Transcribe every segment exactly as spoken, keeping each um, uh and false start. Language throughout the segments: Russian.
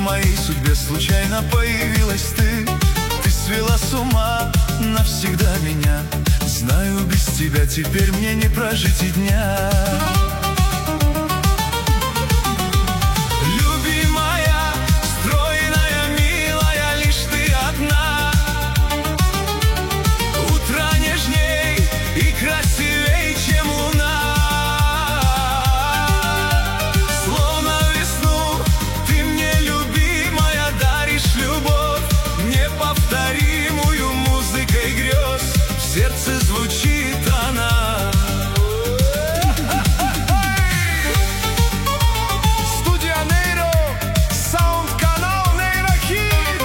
моей судьбе случайно появилась ты. Ты свела с ума навсегда меня. Знаю, без тебя теперь мне не прожить и дня. Любимая, стройная, милая, лишь ты одна. Утро нежней и красивей, чем луна. Словно весну ты мне, любимая, даришь любовь, неповторимую музыкой грез. В сердце звучит она. Студия Нейро, саунд-канал Нейрохит.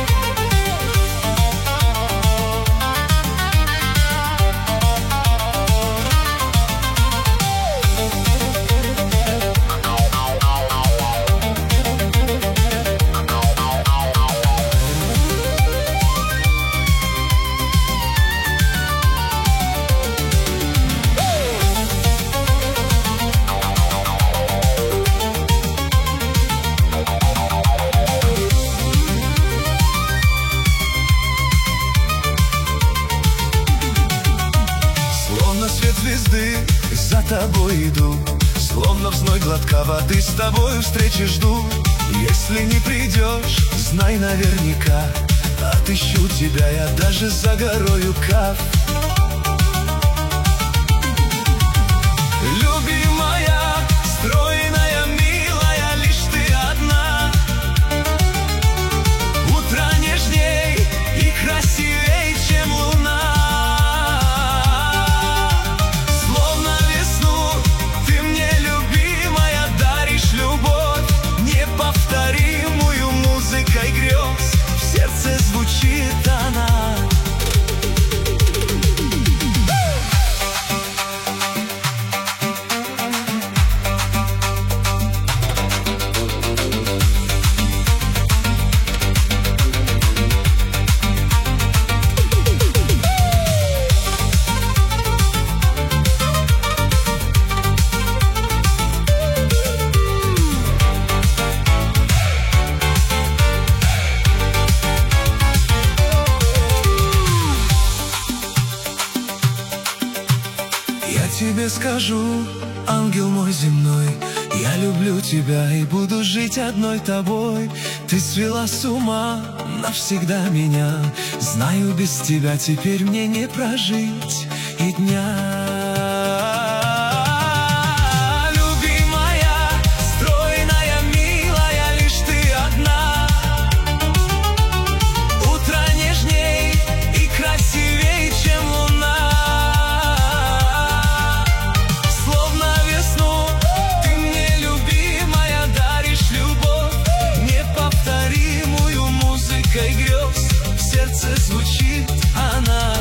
Свет звезды, за тобой иду, словно в зной глотка воды с тобою встречи жду. Если не придешь, знай наверняка, отыщу тебя я даже за горою Кав. Любимая, стройная, милая, лишь ты одна. Утро нежней и красивей, чем луна. В сердце звучит она. Я тебе скажу, ангел мой земной, я люблю тебя и буду жить одной тобой. Ты свела с ума навсегда меня. Знаю, без тебя теперь мне не прожить и дня. В сердце звучит она.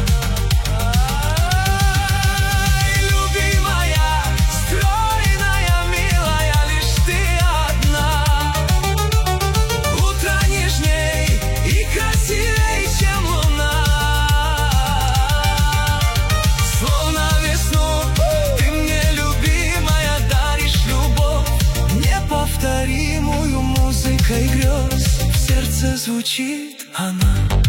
Любимая, стройная, милая, лишь ты одна. Утро нежней и красивей, чем луна. Словно весну ты мне, любимая, даришь любовь, неповторимую музыкой грез. В сердце звучит она.